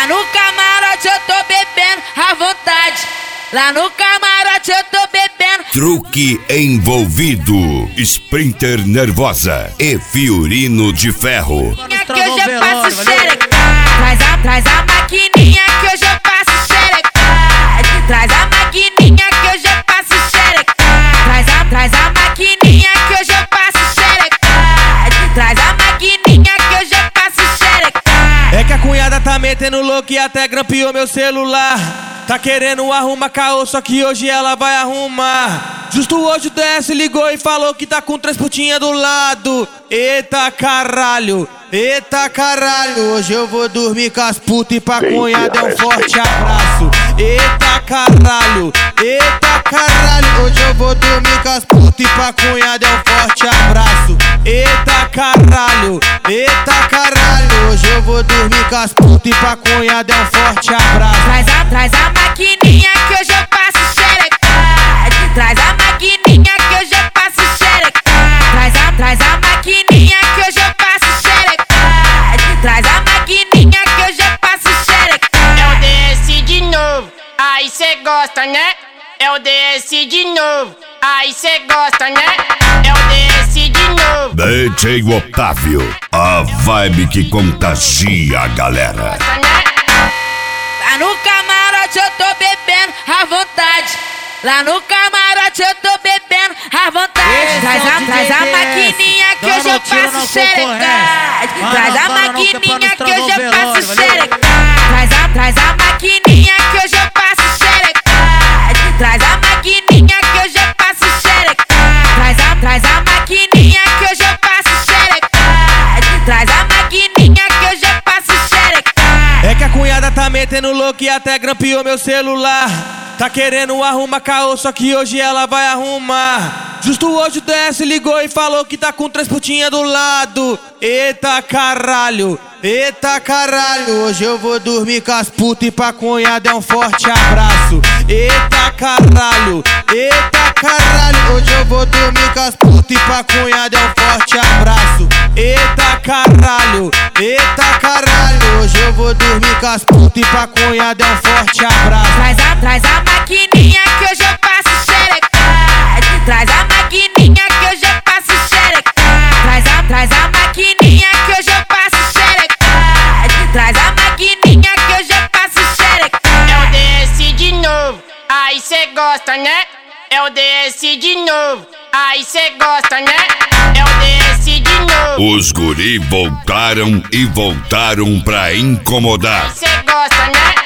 Lá no camarote eu tô bebendo à vontade. Lá no camarote eu tô bebendo. Truque envolvido, Sprinter nervosa e Fiorino de ferro. Que eu já passo xereca. Traz a maquininha que eu já passo xereca. Traz a maquininha que eu já passo xereca. Traz a maquininha que eu já passo xereca. Traz a maquininha que eu já passo xereca. É que a cunhada tá metendo louco e até grampeou meu celular. Tá querendo arrumar caô, só que hoje ela vai arrumar. Justo hoje o DS ligou e falou que tá com 3 putinhas do lado. Eita caralho, hoje eu vou dormir com as putas e pra cunhada é um forte abraço. Eita caralho, hoje eu vou dormir com as putas e pra cunhada é um forte abraço. Eita caralho, hoje eu vou dormir com as putas e pra cunhada é um forte abraço. Traz a maquininha que eu já passo xereca. Traz a maquininha que eu já passo xereca. Traz a maquininha que eu já passo xereca. Traz a maquininha que eu já passo xereca. É o DS de novo, aí cê gosta, né? É o DS de novo, aí cê gosta, né? É o DS de novo. DJ Otávio, a vibe que contagia a galera. Lá no camarote eu tô bebendo à vontade. Lá no camarote eu tô bebendo à vontade. Traz a maquininha que eu já passo xereca. Traz a maquininha que eu já passo xereca. Traz a maquininha que eu já passo xereca. Traz a maquininha que eu já passo xereca. Traz a maquininha que eu já passo xereca. Traz a maquininha que eu já passo xereca. É que a cunhada tá metendo louco e até grampeou meu celular. Tá querendo arrumar caô, só que hoje ela vai arrumar. Justo hoje o DS ligou e falou que tá com 3 putinhas do lado. Eita caralho, hoje eu vou dormir com as putas e pra cunhada é um forte abraço. Eita caralho, hoje eu vou dormir com as putas e pra cunhada é um forte abraço. Eita caralho, hoje eu vou dormir com as putas e pra cunhada é um forte abraço. Traz a maquininha que eu já passo xereca. Traz a maquininha que eu já passo xereca. Traz a maquininha que eu já passo xereca. Traz a maquininha que eu já passo xereca. É o DS de novo, aí cê gosta, né? É o DS de novo, aí cê gosta, né? É o DS de novo. Os guri voltaram e voltaram pra incomodar. Cê gosta, né?